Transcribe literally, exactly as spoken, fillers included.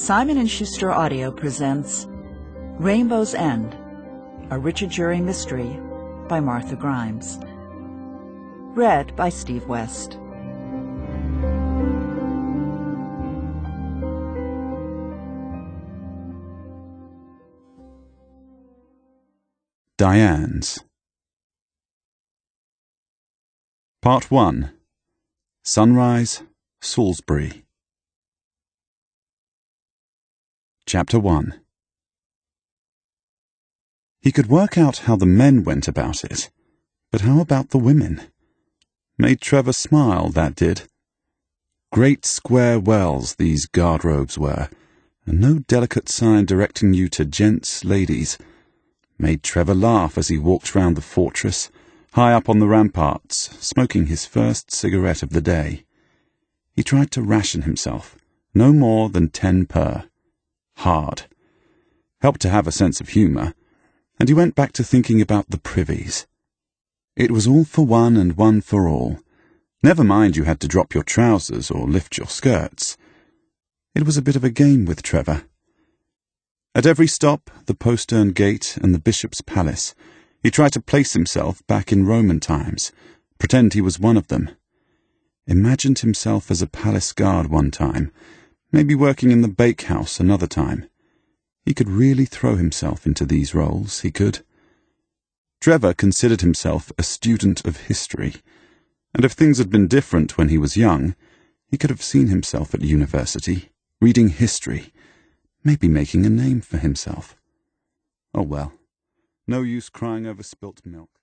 Simon and Schuster Audio presents Rainbow's End, a Richard Jury mystery by Martha Grimes. Read by Steve West. Diane's. Part one. Sunrise, Salisbury. Chapter one. He could work out how the men went about it, but how about the women? Made Trevor smile, that did. Great square wells these guard-robes were, and no delicate sign directing you to gents, ladies. Made Trevor laugh as he walked round the fortress, high up on the ramparts, smoking his first cigarette of the day. He tried to ration himself, no more than ten per. Hard. Helped to have a sense of humour, and he went back to thinking about the privies. It was all for one and one for all. Never mind you had to drop your trousers or lift your skirts. It was a bit of a game with Trevor. At every stop, the postern gate and the bishop's palace, he tried to place himself back in Roman times, pretend he was one of them. Imagined himself as a palace guard one time, maybe working in the bakehouse another time. He could really throw himself into these roles, he could. Trevor considered himself a student of history, and if things had been different when he was young, he could have seen himself at university, reading history, maybe making a name for himself. Oh well, no use crying over spilt milk.